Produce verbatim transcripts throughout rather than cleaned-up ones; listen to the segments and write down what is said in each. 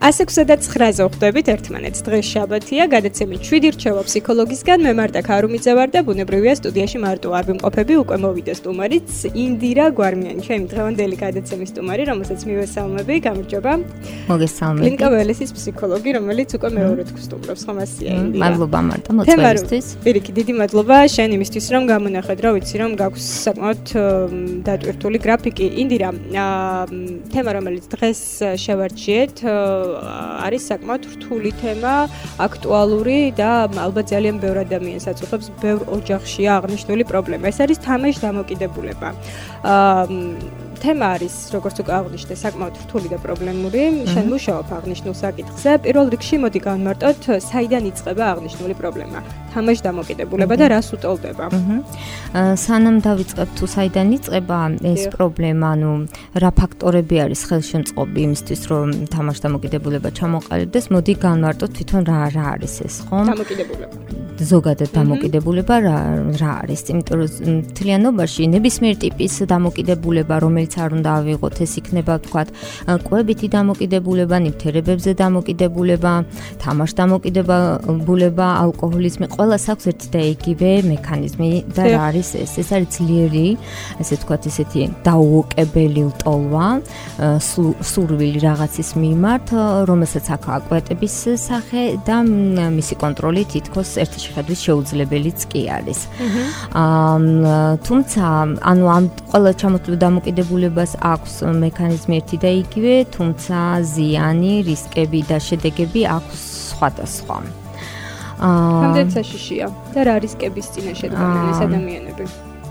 one six და nine-ზე ვხვდებით ერთმანეთს. დღეს შაბათია, გადაცემით შვიდი რჩევა ფსიქოლოგისგან. მე მარტა ქარუმიძე ვარ და ბუნებრივია სტუდიაში მარტო არ ვიმყოფები, უკვე მოვიდა სტუმარიც ინდირა გვარმიანი, ჩემი დღევანდელი გადაცემის სტუმარი, რომელსაც მივესალმები, გამარჯობა. მოგესალმებით. კლინიკა ველესის ფსიქოლოგი, რომელიც უკვე მეორედ გვსტუმრობს, ხომ ასეა ინდირა. მადლობა მარტა მოწვევისთვის. პირიქით, დიდი მადლობა შენ იმისთვის, რომ გამონახეთ, რომ ვიცი, რომ გაქვს საკმაოდ დატვირთული გრაფიკი. ინდირა, თემა, რომელიც დღეს შევარჩიეთ, არის საკმაოდ რთული თემა, აქტუალური და ალბათ ძალიან ბევრ ადამიანს აწუხებს, ბევრ ოჯახშია აღნიშნული პრობლემა. ეს არის თამაშდამოკიდებულება. თემა არის, როგორც უკვე აღნიშნე, საკმაოდ რთული და პრობლემური. შენ მუშაობ აღნიშნულ საკითხზე. პირველ რიგში მოდი გავმარტოთ, საიდან იწყება აღნიშნული პრობლემა. თამაშდამოკიდებულება და რას უტოლდება? სანამ დავიწყებ თუ საიდან იწყება ეს პრობლემა, ანუ რა ფაქტორები არის ხელშემწყობი იმისთვის, რომ თამაშდამოკიდებულება ჩამოყალიბდეს, მოდი გავმარტოთ თვითონ რა რა არის ეს, ხო? დამოკიდებულება. ზოგადად დამოკიდებულება რა რა არის? იმიტომ რომ მთლიანობაში ნებისმიერ ტიპის დამოკიდებულება, რომელიც არ უნდა ავიღოთ, ეს იქნება ვთქვათ, კვებითი დამოკიდებულება, ნივთიერებებზე დამოკიდებულება, თამაშდამოკიდებულება, ალკოჰოლიზმი, ყველას აქვს ერთი და იგივე მექანიზმი და რა არის ეს? ეს არის ძლიერი, ესე ვთქვათ, ესეთი დაუოკებელი ლტოლვა, სურვილი რაღაცის მიმართ, რომელსაც აქვს აკვეტების სახე და მისი კონტროლი თითქოს ერთი შეხედვის შეუძლებელიც კი არის. თუმცა, ანუ ამ ყველა ჩამოთვლილ დამოკიდებულებას აქვს მექანიზმი ერთი და იგივე, თუმცა ზიანი, რისკები და შედეგები აქვს სხვადასხვა. რამდენი საშიშია და რა რისკების წინაშე დგამენ ეს ადამიანები?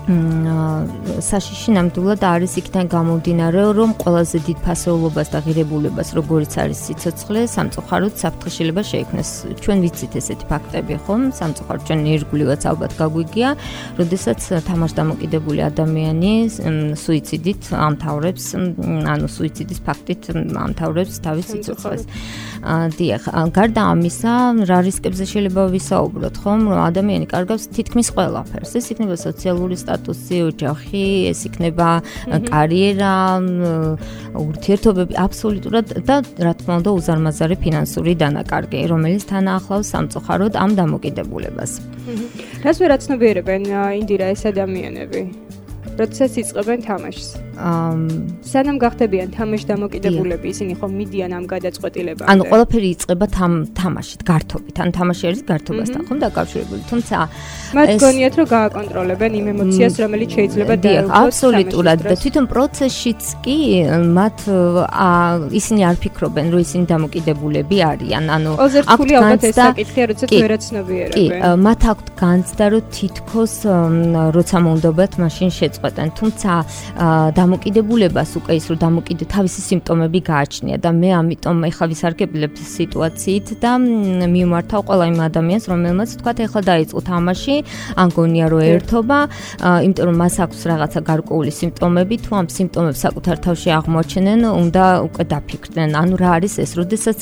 საშიში ნამდვილად არის იქიდან გამომდინარე, რომ ყველაზე დიდ ფასეულობას და ღირებულებას, როგორიც არის სიცოცხლე, სამწუხაროდ საფრთხე შეიძლება შეექმნას. ჩვენ ვიცით ესეთი ფაქტები, ხომ? სამწუხაროდ ჩვენ ირგვლივაც ალბათ გაგვიგია, როდესაც თამაშდამოკიდებული ადამიანი სუიციდით ამთავრებს, ანუ სუიციდის ფაქტით ამთავრებს თავის სიცოცხლეს. დიახ, გარდა ამისა, რა რისკებზე შეიძლება ვისაუბროთ, ხომ? რომ ადამიანი კარგავს თითქმის ყველაფერს. ეს იქნება სოციალური სტატუსი, ოჯახი, ეს იქნება კარიერა, ურთიერთობები, აბსოლუტურად და რა თქმა უნდა უზარმაზარი ფინანსური დანაკარგი, რომელიც თან ახლავს სამწუხაროდ ამ დამოკიდებულებას. რას ვერ აცნობიერებენ ინდირა ეს ადამიანები? როდესაც იწყებენ თამაშს. სანამ გახდებიან თამაშდამოკიდებულები, ისინი ხომ მიდიან ამ გადაწყვეტილებამდე. ანუ ყველაფერი იწყება თამაშით, გართობით. ან თამაში არის გართობასთან, ხომ დაკავშირებული. თუმცა მათ გონიათ, რომ გააკონტროლებენ იმ ემოციას, რომელიც შეიძლება დაეუფლოს. აბსოლუტურად და თვითონ პროცესშიც კი მათ ისინი არ ფიქრობენ, რომ ისინი დამოკიდებულები არიან. ანუ ოზერთხული ალბათ ეს საკითხია, როდესაც ვერ აცნობიერებენ. კი, მათ აქვთ განცდა, რომ თითქოს როცა მომდობათ, მაშინ შეწყვეტენ. თუმცა დამოკიდებულებას უკვე ის რომ დამოკიდე თავისი სიმპტომები გააჩნია და მე ამიტომ ეხლა ვისარგებლებ სიტუაციით და მიმართავ ყველა იმ ადამიანს, რომელმაც თქვა ეხლა დაიწყო თამაში, ან გონია რომ ერთობა, იმიტომ რომ მას აქვს რაღაცა გარკვეული სიმპტომები, თუ ამ სიმპტომებს საკუთარ თავში აღმოაჩენენ, უნდა უკვე დაფიქრდნენ. ანუ რა არის ეს? როდესაც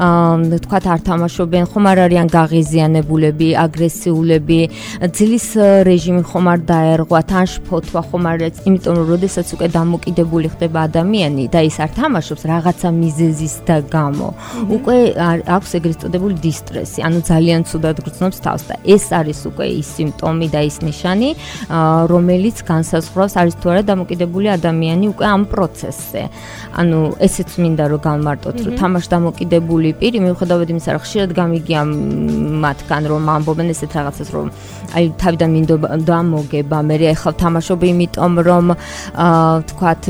თქვა არ თამაშობენ, ხომ არ არიან გაღიზიანებულები, აგრესიულები, ძილის რეჟიმი ხომ არ დაერღვათ, ან შფოთვა ხომ არ არის, იმიტომ რომ როდესაც უკვე დამოკიდებული ხდება ადამიანი და ის არ თამაშობს რაღაცა მიზეზის და გამო. უკვე აქვს ეგრეთ წოდებული დისტრესი, ანუ ძალიან ცუდად გრძნობს თავს და ეს არის უკვე ის სიმპტომი და ის ნიშანი, რომელიც განსაზღვრავს არის თუ არა დამოკიდებული ადამიანი უკვე ამ პროცესზე. ანუ ესეც მინდა რომ გავმარტოთ, რომ თამაშდამოკიდებული პირი, მიუხედავად იმისა, რომ ხშირად გამიგია მათგან, რომ ამბობენ ესეთ რაღაცას, რომ აი თავიდან მინდოდა მოგება, მე ახლა თამაშობ იმიტომ რომ ვთქვათ,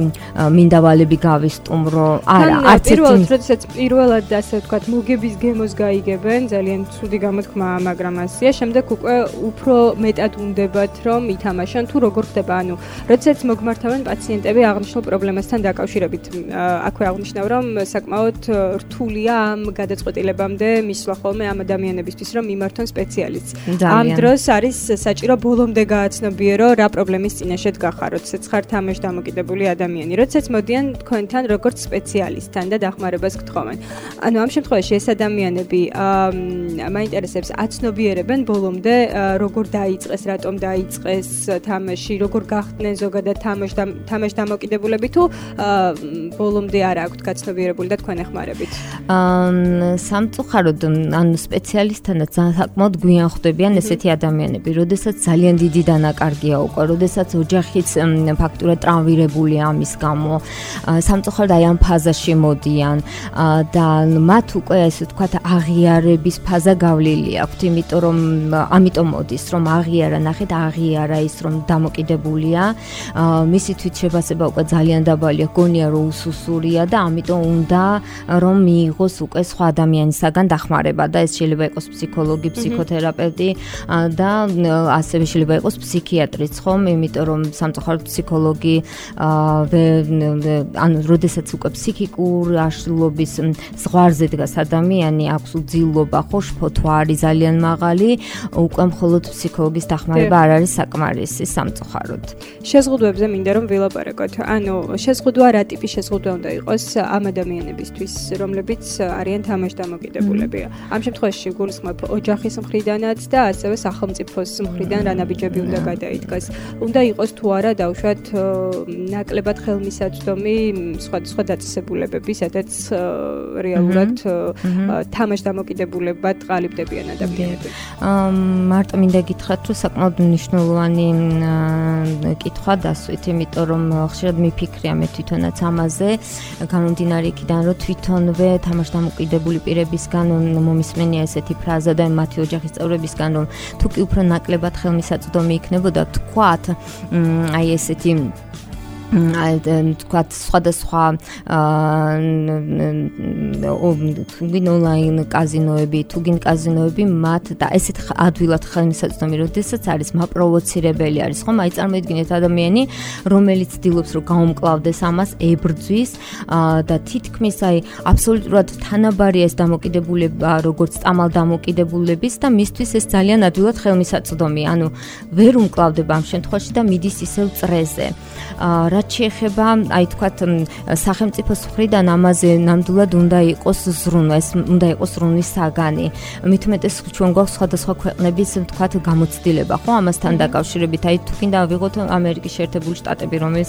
მინდა ვალები გავისტუმრო. არა, არც ერთი როდესაც პირველად ასე ვთქვათ, მოგების გემოს გაიგებენ, ძალიან ცუდი გამოთქმა, მაგრამ ასეა, შემდეგ უკვე უფრო მეტად უნდებათ, რომ ითამაშონ თუ როგორ ხდება, ანუ როდესაც მოგმართავენ პაციენტები აღნიშნულ პრობლემასთან დაკავშირებით. აქვე აღნიშნავ, რომ საკმაოდ რთულია ამ გადაწყვეტილებამდე მისვლა ხოლმე ამ ადამიანებისთვის, რომ მიმართონ სპეციალისტს. ამ დროს არის საჭირო ბოლომდე გააცნობიერო რა პრობლემის წინაშე დგახარ, როდესაც ხარ თამაშდამოკიდებული ადამიანი. როდესაც მოდიან თქვენთან როგორც სპეციალისტთან და დახმარებას გთხოვენ. ანუ ამ შემთხვევაში ეს ადამიანები მაინტერესებს აცნობიერებენ ბოლომდე როგორ დაიწყეს, რატომ დაიწყეს თამაში, როგორ გახდნენ ზოგადად თამაშდამოკიდებულები თუ ბოლომდე არ აქვთ გაცნობიერებული და თქვენ ეხმარებით. სამწუხაროდ ანუ სპეციალისტთანაც საკმაოდ გვიან ხვდებიან ესეთი ადამიანები, როდესაც ძალიან დიდი დანაკარგია უკვე, როდესაც ოჯახიც ფაქტურად ტრავმირებულია ამის გამო. სამწუხაროდ აი ამ ფაზაში მოდიან და მათ უკვე ესე ვთქვათ აღიარების ფაზა გავლილი აქვთ, იმიტომ რომ ამიტომ მოდის რომ აღიარა, ნახეთ აღიარა ის რომ დამოკიდებულია, მისი თვითშეფასება უკვე ძალიან დაბალია, გონია რომ უსუსურია და ამიტომ უნდა რომ მიიღოს უკვე სხვა ადამიანისაგან დახმარება და ეს შეიძლება იყოს ფსიქოლოგი, ფსიქოთერაპევტი და ასევე შეიძლება იყოს ფსიქიატრიც, ხომ? იმიტომ რომ სამწუხაროდ ფსიქოლოგი ანუ როდესაც უკვე ფსიქიკურ აშლილობის ზღვარზე დგას ადამიანი, აქვს უძილობა, ხო, შფოთვა არის ძალიან მაღალი, უკვე მხოლოდ ფსიქოლოგის დახმარება არ არის საკმარისი სამწუხაროდ. შეზღუდვებზე მინდა რომ ვილაპარაკოთ. ანუ შეზღუდვა რა ტიპის შეზღუდვა უნდა იყოს ამ ადამიანებისთვის, რომლებიც არიან თამაშდამოკიდებულები. ამ შემთხვევაში გულისხმობ ოჯახის მხრიდანაც და ასევე სახელმწიფოს მხრიდან რა ნაბიჯები უნდა გადაიდგას. უნდა იყოს თუ არა დავუშვათ ნაკლებად ხელმისაწვდომი სხვადასხვა დაწესებულებები, სადაც რეალურად თამაშდამოკიდებულებად ყალიბდებიან ადამიანები. მარტო მინდა გითხრათ, რომ საკმაოდ მნიშვნელოვანი კითხვა დასვით, იმიტომ რომ ხშირად მიფიქრია მე თვითონაც ამაზე, გამომდინარე იქიდან, რომ თვითონვე თამაშდამოკიდებული პირებისგან მომისმენია ესეთი ფრაზა და მათი ოჯახის წევრებისგან, რომ თუ კი უფრო ნაკლებად ხელმისაწვდომი იქნებოდა, თქვათ, აი ესეთი აი თქვათ სხვადასხვა თუგინ ონლაინ კაზინოები, თუგინ კაზინოები მათ და ესეთ ადვილად ხელმისაწვდომი, როდესაც არის მაპროვოცირებელი არის, ხომ? აი წარმოიდგინეთ ადამიანი, რომელიც ცდილობს რომ გაუმკლავდეს ამას, ებრძვის და თითქმის აი აბსოლუტურად თანაბარია ეს დამოკიდებულება, როგორც წამალ დამოკიდებულების და მისთვის ეს ძალიან ადვილად ხელმისაწვდომია. ანუ ვერ უმკლავდება ამ შემთხვევაში და მიდის ისევ წრეზე. რაც შეეხება, აი თქვათ, სახელმწიფოს მხრიდან ამაზე ნამდვილად უნდა იყოს ზრუნვა, ეს უნდა იყოს ზრუნვის საგანი. მით უმეტეს ჩვენ გვაქვს სხვადასხვა ქვეყნების, თქვათ, გამოცდილება, ხო, ამასთან დაკავშირებით. აი თუ კიდე ავიღოთ ამერიკის შეერთებული შტატები, რომელიც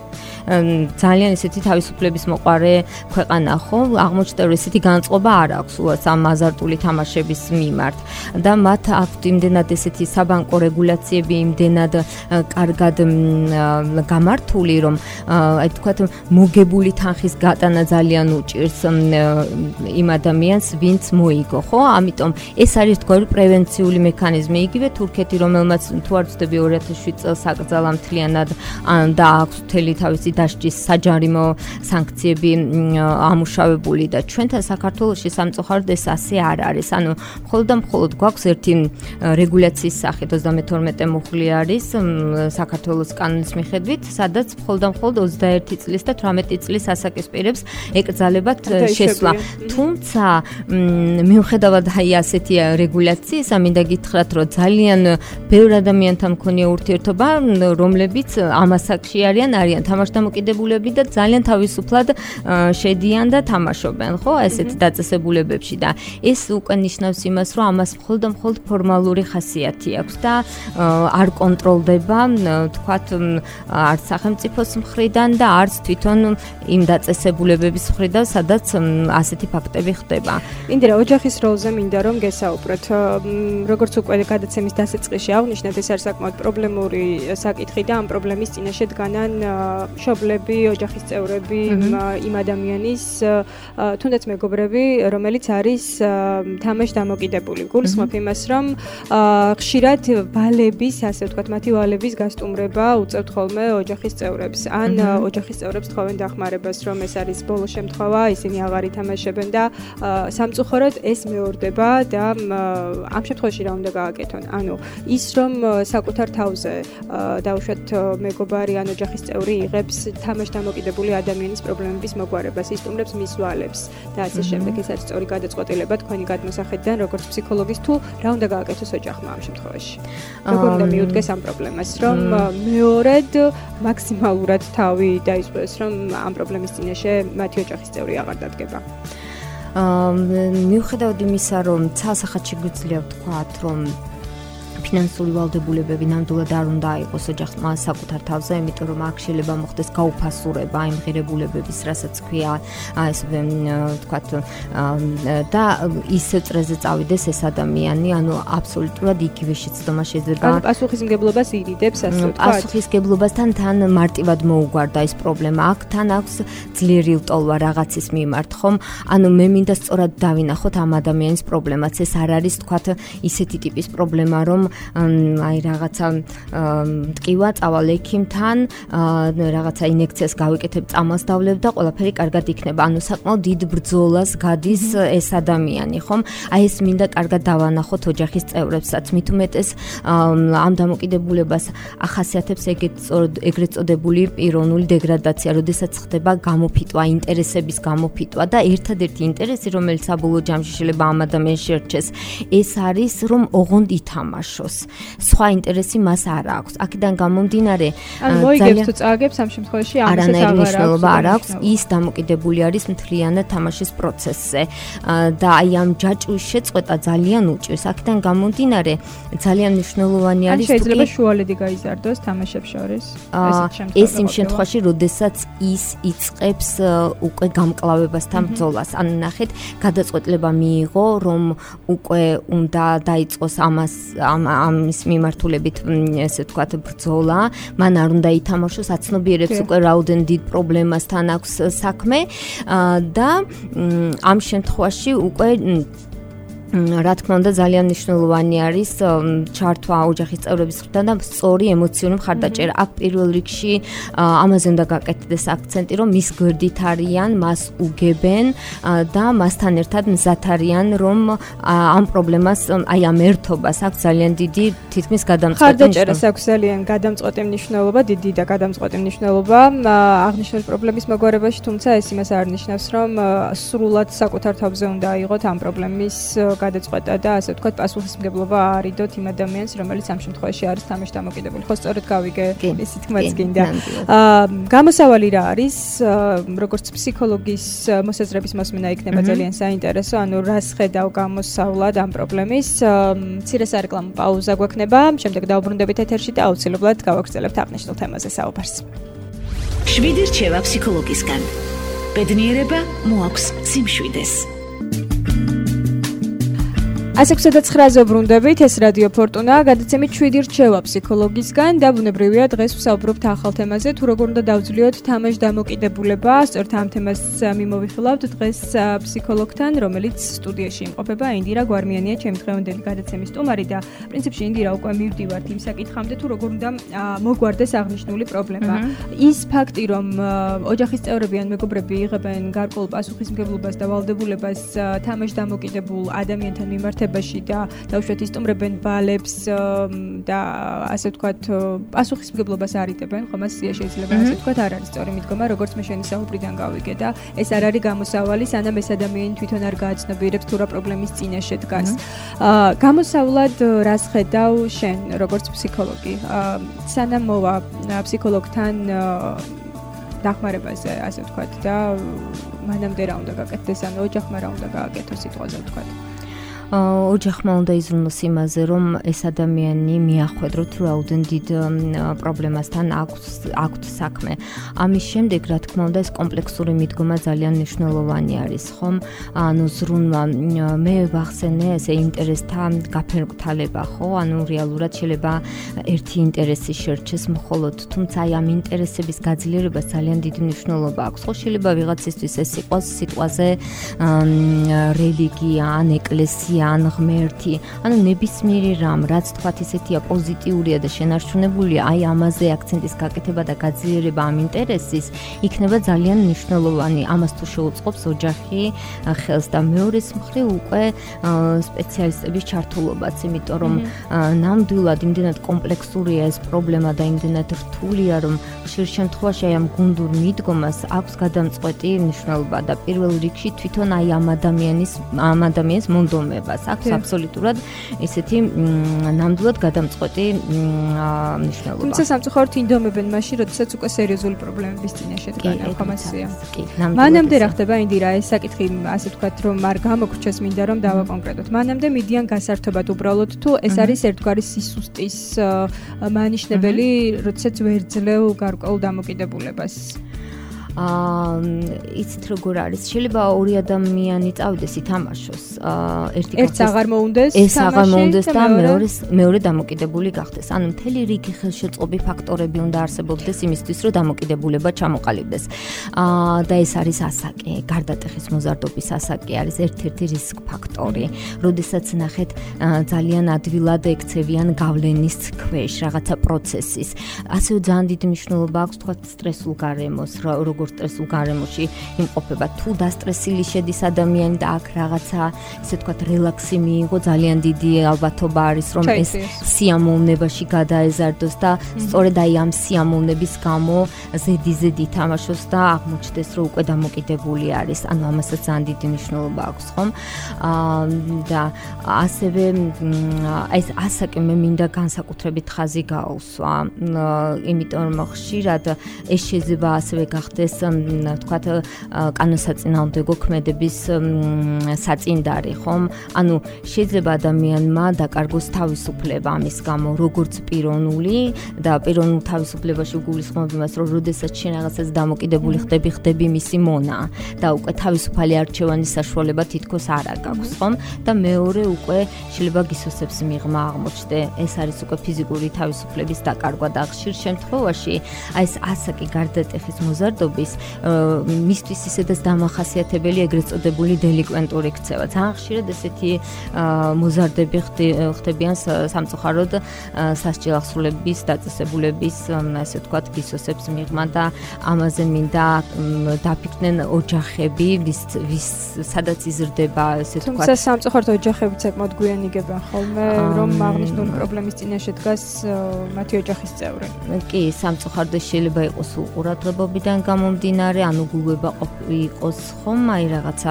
ძალიან ესეთი თავისუფლების მოყარე ქვეყანა, ხო? აღმოჩნდა, რომ ესეთი განწყობა არ აქვს ამ აზარტული თამაშების მიმართ და მათ აქვთ იმდენად ესეთი საბანკო რეგულაციები, იმდენად კარგად გამართული, რომ აი თქვათ მოგებული თანხის გატანა ძალიან უჭირს იმ ადამიანს, ვინც მოიგო, ხო? ამიტომ ეს არის თქვენ პრევენციული მექანიზმი. იგივე თურქეთი, რომელმაც თუ არ ვცდები ორი ათას შვიდ წელს აკრძალა მთლიანად და აქვს მთელი თავისი დასჯის საჯარიმო სანქციები ამუშავებული და ჩვენთან საქართველოში სამწუხაროდ ეს ასე არ არის. ანუ მხოლოდ და მხოლოდ გვაქვს ერთი რეგულაციის სახით ოცდამეთორმეტე მუხლი არის საქართველოს კანონის მიხედვით, სადაც მხოლოდ და მხოლოდ ოცდაერთი წლის და თვრამეტი წლის ასაკის პირებს ეკრძალებათ შესვლა. თუმცა მიუხედავად აი ასეთი რეგულაციის, მინდა გითხრათ, რომ ძალიან ბევრ ადამიანთან მქონია ურთიერთობა, რომლებიც ამ ასაკში არიან, არიან თამაშდამოკიდებულები და ძალიან თავისუფლად შედიან და თამაშობენ, ხო, ესეთ დაწესებულებებში და ეს უკვე ნიშნავს იმას, რომ ამას მხოლოდ და მხოლოდ ფორმალური ხასიათი აქვს და არ კონტროლდება, თქვათ, არც სახელმწიფოს მხრიდან და არც თვითონ იმ დაწესებულებების მხრიდან, სადაც ასეთი ფაქტები ხდება. ინდირა, ოჯახის როლზე მინდა რომ გესაუბროთ. როგორც უკვე გადაცემის დასაწყისში აღნიშნეთ, ეს არის საკმაოდ პრობლემური საკითხი და ამ პრობლემის წინაშე დგანან მშობლები, ოჯახის წევრები, იმ ადამიანის, თუნდაც მეგობრები, რომელიც არის თამაშდამოკიდებული. გულისხმობ იმას, რომ ხშირად ვალების, ასე ვთქვათ, მათი ვალების გასტუმრება უწევთ ხოლმე ოჯახის წევრებს. ან ოჯახის წევრებს თხოვენ დახმარებას, რომ ეს არის ბოლო შემთხვევა, ისინი აღარ ითამაშებენ და სამწუხაროდ ეს მეორდება და ამ შემთხვევაში რა უნდა გააკეთონ? ანუ ის რომ საკუთარ თავზე დაუშვათ მეგობარი ან ოჯახის წევრი იღებს თამაშდამოკიდებული ადამიანის პრობლემების მოგვარებას, ისტუმრებს მის ვალებს და ასე შემდეგ. ეს არის სწორი გადაწყვეტილება თქვენი გადმოსახედიდან, როგორც ფსიქოლოგის, თუ რა უნდა გააკეთოს ოჯახმა ამ შემთხვევაში. როგორ უნდა მიუდგეს ამ პრობლემას, რომ მეორედ მაქსიმალურად თავი დაისვეს, რომ ამ პრობლემის წინაშე მათი ოჯახის წევრი აღარ დადგება. მიუხედავად იმისა, რომ ცალსახად შეგვიძლია ვთქვათ, რომ ფინანსური ვალდებულებები ნამდვილად არ უნდა იყოს ოჯახმა საკუთარ თავზე, იმიტომ რომ აქ შეიძლება მოხდეს გაუფასურება იმ ღირებულებების, რასაც ქვია, ეს ვთქვათ, და ისევ წრეზე წავიდეს ეს ადამიანი, ანუ აბსოლუტურად იგივე შეცდომა შეიძლება. ანუ პასუხისმგებლობას ირიდებს, ასე ვთქვათ. პასუხისმგებლობასთან თან მარტივად მოუგვარდა ეს პრობლემა. აქ თან აქვს ძლიერი ლტოლვა რაღაცის მიმართ, ხომ? ანუ მე მინდა სწორად დავინახოთ ამ ადამიანის პრობლემაც. ეს არ არის, თქვათ, ისეთი ტიპის პრობლემა, რომ აი რაღაცა მტკივა, წავალ ექიმთან, რაღაცა ინექციას გავიკეთებ, წამალს დავლევ და ყველაფერი კარგად იქნება. ანუ საკმაოდ დიდ ბრძოლას გადის ეს ადამიანი, ხომ? აი ეს მინდა კარგად დავანახოთ ოჯახის წევრებსაც. მით უმეტეს ამ დამოკიდებულებას ახასიათებს ეგრეთ წოდებული პიროვნული დეგრადაცია, როდესაც ხდება გამოფიტვა, ინტერესების გამოფიტვა და ერთადერთი ინტერესი, რომელიც საბოლოო ჯამში შეიძლება ამ ადამიანს შეერჩეს, ეს არის, რომ ოღონდ ითამაშოს. სხვა ინტერესი მას არ აქვს. აქედან გამომდინარე, ანუ მოიგებს თუ წააგებს ამ შემთხვევაში ამასაც არანაირი მნიშვნელობა არ აქვს, ის დამოკიდებული არის მთლიანად თამაშის პროცესზე. და აი ამ ჯაჭვის შეწყვეტა ძალიან უჭირს. აქედან გამომდინარე, ძალიან მნიშვნელოვანი არის თუ შეიძლება შუალედი გაიზარდოს თამაშებს შორის. ეს იმ შემთხვევაში, როდესაც ის იწყებს უკვე გამკლავებასთან ბრძოლას. ანუ ნახეთ, გადაწყვეტილება მიიღო, რომ უკვე უნდა დაიწყოს ამას ამის მიმართულებით, ესე ვთქვათ, ბრძოლა. მან არ უნდა ითამაშოს, აცნობიერებს უკვე რაოდენ დიდ პრობლემასთან აქვს საქმე და ამ შემთხვევაში უკვე რა თქმა უნდა ძალიან მნიშვნელოვანი არის ჩართვა ოჯახის წევრების მხრიდან და სწორი ემოციური მხარდაჭერა. აქ პირველ რიგში ამაზე უნდა გაკეთდეს აქცენტი, რომ მის გვერდით არიან, მას უგებენ და მასთან ერთად მზად არიან, რომ ამ პრობლემას, აი ამ ერთობას აქვს ძალიან დიდი თითქმის გადამწყვეტი მხარდაჭერას აქვს ძალიან გადამწყვეტი მნიშვნელობა, დიდი და გადამწყვეტი მნიშვნელობა აღნიშნული პრობლემის მოგვარებაში, თუმცა ეს იმას არ ნიშნავს, რომ სრულად საკუთარ თავზე უნდა აიღოთ ამ პრობლემის გადაწყვეტა და ასე ვთქვათ პასუხისმგებლობა არიდოთ იმ ადამიანს, რომელიც ამ შემთხვევაში არის თამაში დამოკიდებული. ხო, სწორედ გავიგე, ისიც თქმაც გინდა. გამოსავალი რა არის? როგორც ფსიქოლოგის მოსაზრების მოსმენა იქნება ძალიან საინტერესო, ანუ რას ხედავ გამოსავლად ამ პრობლემის. მცირე სარეკლამო პაუზა გვექნება, შემდეგ დავუბრუნდებით ეთერში და აუცილებლად გავაგრძელებთ აღნიშნულ თემაზე საუბარს. შვიდი რჩევა ფსიქოლოგისგან. ბედნიერება მოაქვს სიმშვიდეს. ასექვსი ოცდაოთხ ცხრაზე ვბრუნდებით, ეს რადიო ფორტუნა, გადაცემით შვიდი რჩევა ფსიქოლოგისგან და ბუნებრივია დღეს ვსაუბრობთ ახალ თემაზე, თუ როგორ უნდა დავძლიოთ თამაშ დამოკიდებულება. სწორედ ამ თემას მიმოვიხილავთ დღეს ფსიქოლოგთან, რომელიც სტუდიაში იმყოფება, ინდირა გვარმიანია, ჩემი დღევანდელი გადაცემის სტუმარი და პრინციპში ინდირა უკვე მივდივართ იმ საკითხამდე, თუ როგორ უნდა მოგვარდეს აღნიშნული პრობლემა. ის ფაქტი, რომ ოჯახის წევრები ან მეგობრები იღებენ გარკვეულ პასუხისმგებლობას და ვალდებულებას თამაშ დამოკიდებულ ადამიანთან მიმართ და დაუშვათ ისტუმრებენ ბალებს და ასე ვთქვათ პასუხისმგებლობას არიდებენ, ხომ ასეა შეიძლება ასე ვთქვათ, არ არის სწორი მიდგომა, როგორც მე შენი საუბრიდან გავიგე და ეს არ არის გამოსავალი, სანამ ეს ადამიანი თვითონ არ გააცნობიერებს თუ რა პრობლემის წინაშე დგას. გამოსავლად რას ხედავ შენ როგორც ფსიქოლოგი? სანამ მოვა ფსიქოლოგთან დახმარებაზე, ასე ვთქვათ და მანამდე რა უნდა გაკეთდეს, ანუ ოჯახმა რა უნდა გააკეთოს სიტყვაზე ვთქვათ. ოჯახმა უნდა იზრუნოს იმაზე, რომ ეს ადამიანი მიახვედროთ რაოდენ დიდ პრობლემასთან აქვს აქვს საქმე. ამის შემდეგ, რა თქმა უნდა, ეს კომპლექსური მიდგომა ძალიან მნიშვნელოვანი არის, ხომ? ანუ ზრუნვა, მე ვახსენე ესე ინტერესთა გაფერმკრთალება, ხო? ანუ რეალურად შეიძლება ერთი ინტერესი შერჩეს მხოლოდ, თუმცა აი ამ ინტერესების გაძლიერებას ძალიან დიდი მნიშვნელობა აქვს. ხო, შეიძლება ვიღაცისთვის ეს იყოს სიტყვაზე რელიგია ან ეკლესია ან ღმერთი, ანუ ნებისმიერი რამ, რაც თქვათ ისეთია პოზიტიურია და შენარჩუნებულია, აი ამაზე აქცენტის გაკეთება და გაძლიერება ამ ინტერესის იქნება ძალიან მნიშვნელოვანი. ამას თუ შეუწყობს ოჯახი ხელს და მეორეს მხრივ უკვე სპეციალისტების ჩართულობაც, იმიტომ რომ ნამდვილად იმდენად კომპლექსურია ეს პრობლემა და იმდენად რთულია, რომ ხშირ შემთხვევაში აი ამ გუნდურ მიდგომას აქვს გადამწყვეტი მნიშვნელობა და პირველ რიგში თვითონ აი ამ ადამიანის ამ ადამიანის მონდომება. მიღებას აქვს აბსოლუტურად ესეთი ნამდვილად გადამწყვეტი მნიშვნელობა. თუმცა სამწუხაროდ ინდომებენ მაშინ, როდესაც უკვე სერიოზული პრობლემების წინაშე დგანან, ხომ ასეა. მანამდე რა ხდება ინდირა, ეს საკითხი ასე ვთქვათ, რომ არ გამოგრჩეს მინდა რომ დავაკონკრეტოთ. მანამდე მიდიან გასართობად უბრალოდ თუ ეს არის ერთგვარი სისუსტის მანიშნებელი, როდესაც ვერ ძლევ გარკვეულ დამოკიდებულებას. აა იცით როგორ არის? შეიძლება ორი ადამიანი წავიდეს ითამაშოს. აა ერთი ერთს აღარ მოუნდეს ეს აღარ მოუნდეს და მეორე მეორე დამოკიდებული გახდეს. ანუ მთელი რიგი ხელშეწყობი ფაქტორები უნდა არსებობდეს იმისთვის, რომ დამოკიდებულება ჩამოყალიბდეს. აა და ეს არის ასაკი, გარდატეხის მოზარდობის ასაკი არის ერთ-ერთი რისკ ფაქტორი. როდესაც ნახეთ ძალიან ადვილად ექცევიან გავლენის ქვეშ რაღაცა პროცესის. ასევე ძალიან დიდი მნიშვნელობა აქვს თქვა სტრესულ გარემოს, როგორ სტრესულ გარემოში იმყოფება. თუ დასტრესილი შედის ადამიანი და აქ რაღაცა, ესე ვთქვათ, რელაქსი მიიღო, ძალიან დიდი ალბათობა არის, რომ ეს სიამოვნებაში გადაეზარდოს და სწორედ აი ამ სიამოვნების გამო ზედი-ზედი ითამაშოს და აღმოჩნდეს, რომ უკვე დამოკიდებული არის. ანუ ამასაც ძალიან დიდი მნიშვნელობა აქვს, ხომ? აა და ასევე ეს ასაკი მე მინდა განსაკუთრებით ხაზი გაუსვა, იმიტომ რომ ხშირად ეს შეიძლება ასევე გახდეს თქვათ კანონსაწინააღმდეგო ქმედების საწინდარი, ხომ? ანუ შეიძლება ადამიანმა დაკარგოს თავისუფლება ამის გამო, როგორც პიროვნული და პიროვნულ თავისუფლებაში გულისხმობ იმას, რომ როდესაც შენ რაღაცას დამოკიდებული ხდები, ხდები მისი მონა და უკვე თავისუფალი არჩევანის საშუალება თითქოს არ აქვს, ხომ? და მეორე უკვე შეიძლება გისოსებს მიღმა აღმოჩნდე. ეს არის უკვე ფიზიკური თავისუფლების დაკარგვა და ხშირ შემთხვევაში აი ეს ასაკი გარდატეხის მოზარდობის მისთვის ისედაც დამახასიათებელი ეგრეთ წოდებული დელიკვენტური ქცევა. ძალიან ხშირად ესეთი მოზარდები ხდებიან სამწუხაროდ სასჯელ ახსრულების დაწესებულების, ასე ვთქვათ, გისოსებს მიღმა და ამაზე მინდა დაფიქრდნენ ოჯახები, ვის ვის სადაც იზრდება, ასე ვთქვათ. თუმცა სამწუხაროდ ოჯახებიც საკმაოდ გვიანიგებენ ხოლმე, რომ აღნიშნული პრობლემის წინაშე დგას მათი ოჯახის წევრი. კი, სამწუხაროდ შეიძლება იყოს უყურადღებობიდან გამომდინარე, ანუ გულება იყოს ხომ, აი რაღაცა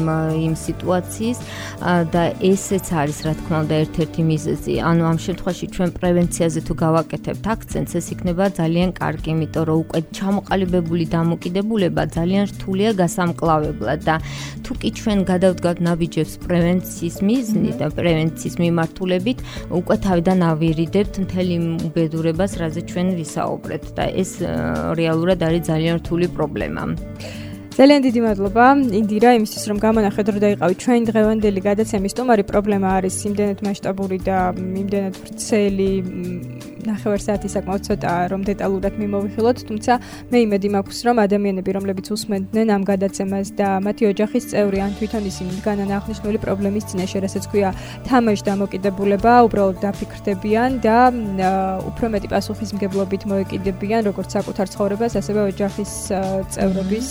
იმ სიტუაციის და ესეც არის რა თქმა უნდა ერთ-ერთი მიზეზი. ანუ ამ შემთხვევაში ჩვენ პრევენციაზე თუ გავაკეთებთ აქცენტს, ეს იქნება ძალიან კარგი, იმიტომ რომ უკვე ჩამოყალიბებული დამოკიდებულება ძალიან რთულია გასამკლავებლად და თუ კი ჩვენ გადავდგავთ ნაბიჯებს პრევენციის მიზნით და პრევენციის მიმართულებით, უკვე თავიდან ავირიდებთ მთელ იმ უბედურებას, რაზე ჩვენ ვისაუბრეთ და ეს რეალურად არის ძალიან რთული პრობლემა. ძალიან დიდი მადლობა ინდირა იმისთვის რომ გამონახეთ რომ დაიყავით ჩვენი დღევანდელი გადაცემის სტუმარი. პრობლემა არის იმდენად მასშტაბური და იმდენად ვრცელი, ნახევარ საათი საკმაოდ ცოტაა რომ დეტალურად მიმოვიხილოთ, თუმცა მე იმედი მაქვს რომ ადამიანები რომლებიც უსმენდნენ ამ გადაცემას და მათი ოჯახის წევრი ან თვითონ ისინი დგანან აღნიშნული პრობლემის წინაშე, რასაც ქვია თამაშ დამოკიდებულება, უბრალოდ დაფიქრდებიან და უფრო მეტი პასუხისმგებლობით მოეკიდებიან როგორც საკუთარ ცხოვრებას, ასევე ოჯახის წევრების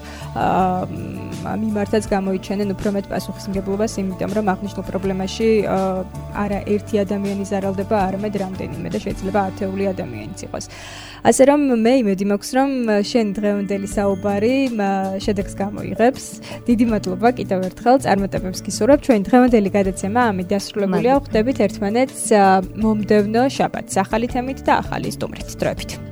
მიმართაც გამოიჩენენ უფრო მეტ პასუხისმგებლობას, იმიტომ რომ აღნიშნულ პრობლემაში არა ერთი ადამიანი ზარალდება, არამედ რამდენიმე და შეიძლება ათეული ადამიანიც იყოს. ასე რომ მე იმედი მაქვს რომ შენ დღევანდელი საუბარი შედეგს გამოიღებს. დიდი მადლობა კიდევ ერთხელ წარმატებებს გისურვებ. ჩვენი დღევანდელი გადაცემა ამით დასრულებულია. ვხვდებით ერთმანეთს მომდევნო შაბათს ახალი თემით და ახალი სტუმრით. დროებით.